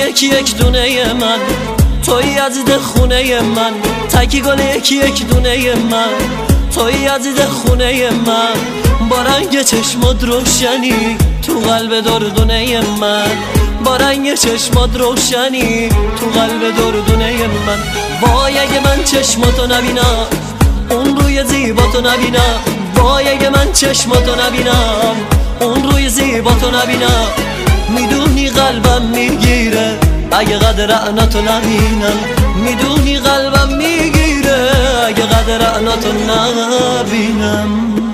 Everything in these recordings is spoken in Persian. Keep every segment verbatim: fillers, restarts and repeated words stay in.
یکی یک دونه من، توی عزیز خونه من. تکی گل یکی یک دونه من، توی عزیز خونه من. با رنگ چشمات روشنی تو قلب دردونه من، با رنگ چشمات روشنی تو قلب دردونه من. وای اگه من چشماتو نبینم، اون روی زیباتو نبینم. وای اگه من چشماتو نبینم، اون روی زیباتو نبینم. میدونی قلبم میگیره اگه قدر عناتو نبینم. میدونی قلبم میگیره اگه قدر عناتو نبینم.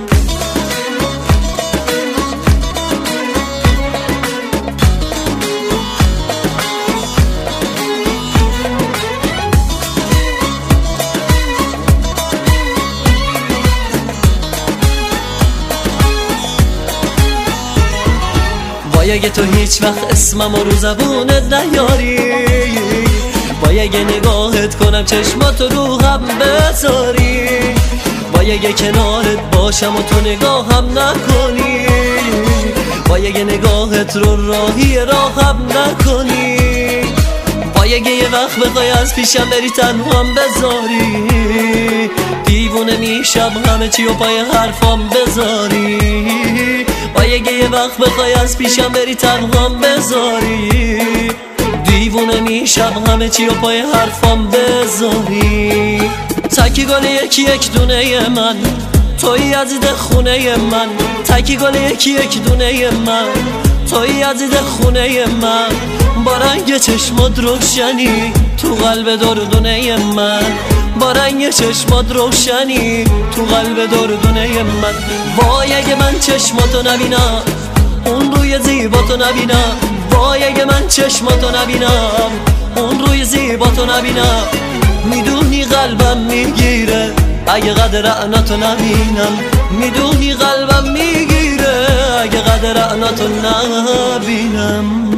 وای اگه تو هیچ وقت اسمم رو زبونت نیاری، وای اگه نگاهت کنم چشماتو رو هم بذاری. وای اگه کنارت باشم و تو نگاهم نکنی، وای اگه نگاهت رو راهی راهم نکنی. وای اگه یه وقت بخوای از پیشم بری تنهام بذاری، دیوونه میشم همه چی و پای حرفام بذاری. وای اگه یه وقت بخوای از پیشم بری تنهام بذاری، دیوونه میشم همه چی و پای حرفام بذاری. تکی گل یکی یک دونه من، توی عزیز خونه من. تکی گل یکی یک دونه من، توی عزیز خونه من. با رنگ چشمات روشنی تو قلب دردونه من، با رنگ چشمات روشنی تو قلب دردونه من. وای اگه من چشماتو نبینم، اون روی زیباتو نبینم. وای اگه من چشماتو نبینم، اون روی زیباتو نبینم. میدونی قلبم میگیره اگه قدر عناتو نبینم. میدونی قلبم میگیره اگه قدر عناتو نبینم.